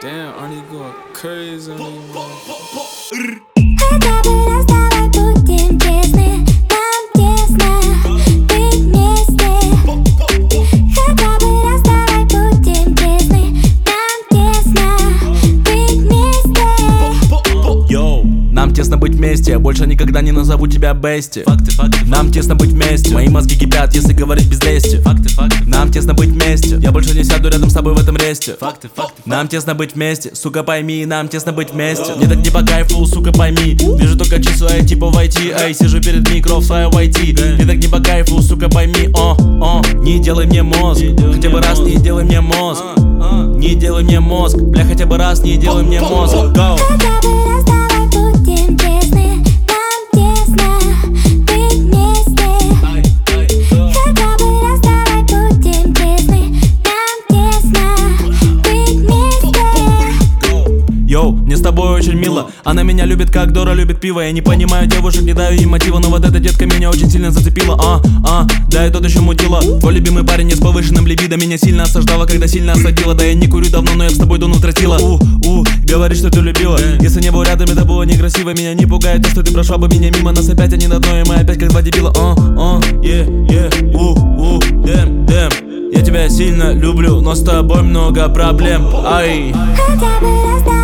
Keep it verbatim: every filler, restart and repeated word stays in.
Damn, aren't you going crazy on me, man? Хотя бы раз давай будем честны, нам тесно быть вместе. Хотя бы раз давай будем честны, нам тесно быть вместе. Йоу, нам тесно быть вместе, я больше никогда не назову тебя Бести. Факты, факты, Нам тесно быть вместе, мои мозги кипят, если говорить без лести. факты, факты, Нам тесно быть вместе, я больше не сяду рядом с тобой в этом ресте. факты, факты. Нам тесно быть вместе, сука пойми, нам тесно быть вместе. Мне так не по кайфу, сука пойми. Вижу только числа, я типа в ай ти. Эй, сижу перед микро в своем ай ти. Мне так не по кайфу, сука пойми. О, о, не делай мне мозг, хотя бы раз не делай мне мозг. Не делай мне мозг, бля, хотя бы раз не делай мне мозг. Go. Хотя бы раз давай будем честны, нам тесно быть вместе. Хотя бы раз давай будем честны, нам тесно быть вместе. Йоу, мне с тобой очень мило. Она меня любит, как Дора любит пиво. Я не понимаю девушек, не даю им мотива. Но вот эта детка меня очень сильно зацепила. А, а, да и тот еще мутила. Твой любимый парень не с повышенным либидо меня сильно осаждала, когда сильно осадила. Да я не курю давно, но я с тобой дуну тратила. У, у, говоришь, что ты любила. Если не был рядом, это было некрасиво. Меня не пугает то, что ты прошла бы меня мимо. Нас опять они на дно, и мы опять как два дебила. А, а, е, е, у, у, дэм, дэм. Я тебя сильно люблю, но с тобой много проблем. Ай. Хотя бы раз давай